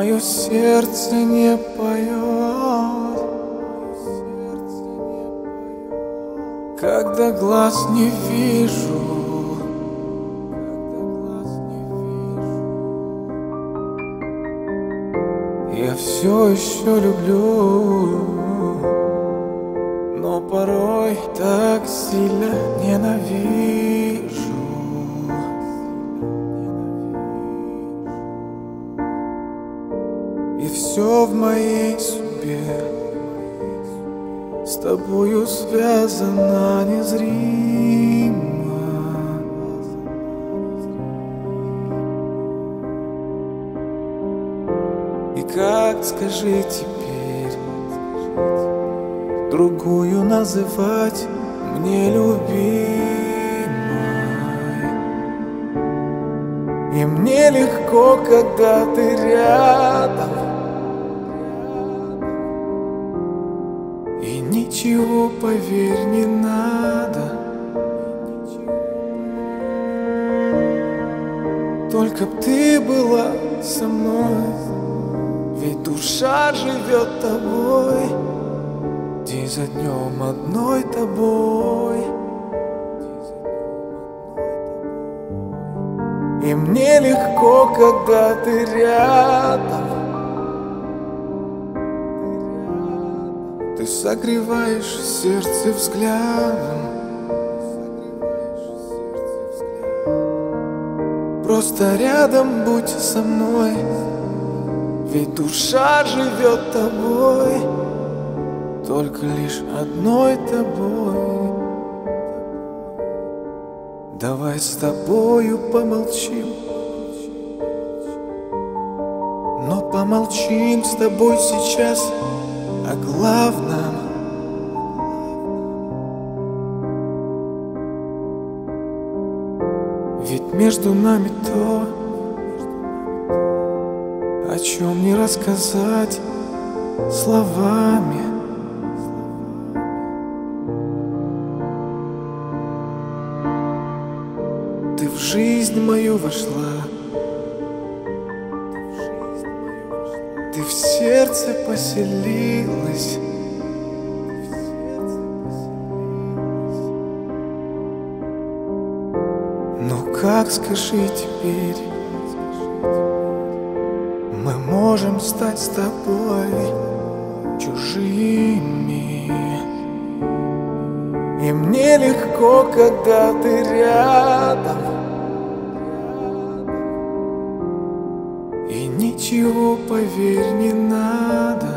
мое сердце не поет, когда глаз не вижу. Я все еще люблю, но порой так сильно ненавижу. И все в моей судьбе с тобою связано незримо. И как, скажи теперь, другую называть мне любимой? И мне легко, когда ты рядом, и ничего, поверь, не надо. Только б ты была со мной, ведь душа живет тобой, день за днем одной тобой. И мне легко, когда ты рядом, ты согреваешь сердце взглядом. Просто рядом будь со мной, ведь душа живет тобой, только лишь одной тобой. Давай с тобою помолчим, но помолчим с тобой сейчас о главном. Ведь между нами то, о чем не рассказать словами. Ты в жизнь мою вошла, ты в сердце поселилась. Ну как, скажи теперь, мы можем стать с тобой чужими? И мне легко, когда ты рядом, и ничего, поверь, не надо.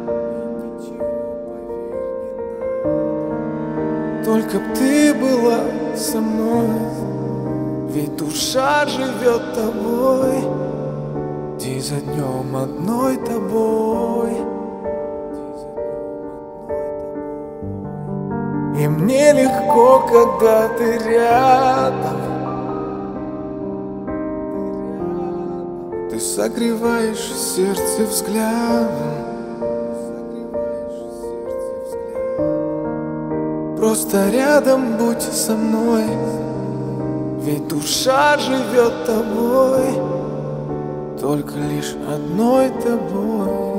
Только б ты была со мной, ведь душа живет тобой, день за днем одной тобой. И мне легко, когда ты рядом, ты согреваешь сердце взглядом. Просто рядом будь со мной, ведь душа живет тобой, только лишь одной тобой.